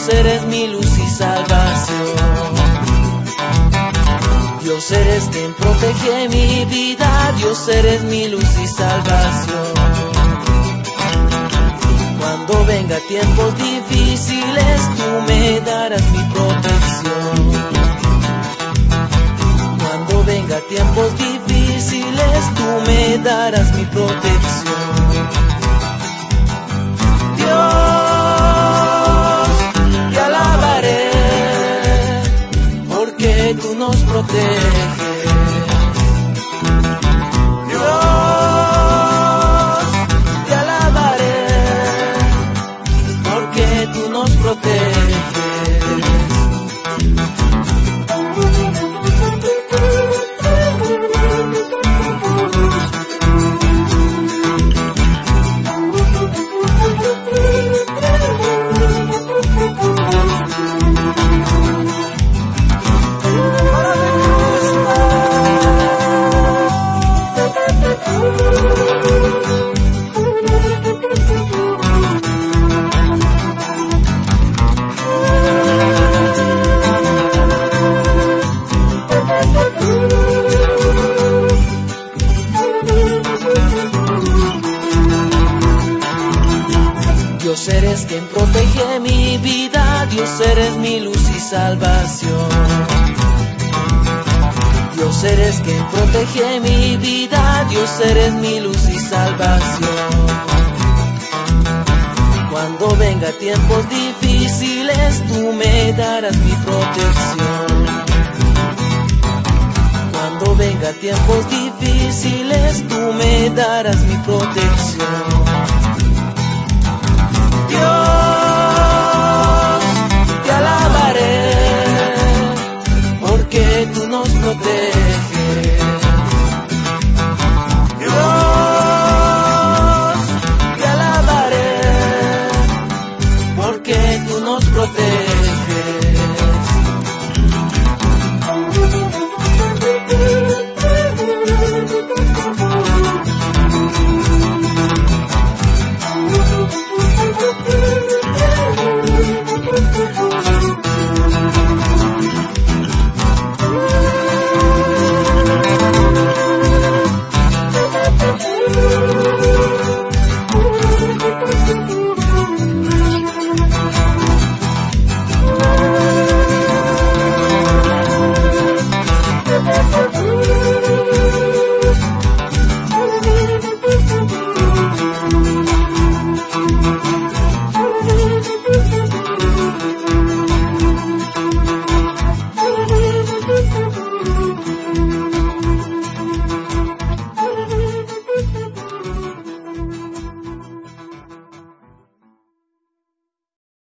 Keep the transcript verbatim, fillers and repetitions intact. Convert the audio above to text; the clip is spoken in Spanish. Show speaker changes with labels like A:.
A: eres mi luz y salvación. Dios eres quien protege mi vida, Dios eres mi luz y salvación. Cuando venga tiempos difíciles, tú me darás mi protección. Cuando venga tiempos difíciles, tú me darás mi protección. Dios, te alabaré, porque tú nos proteges. Dios, te alabaré, porque tú nos proteges. Dios eres quien protege mi vida, Dios eres mi luz y salvación. Dios eres quien protege mi vida, Dios eres mi luz y salvación. Cuando venga tiempos difíciles, tú me darás mi protección. Cuando venga tiempos difíciles, tú me darás mi protección.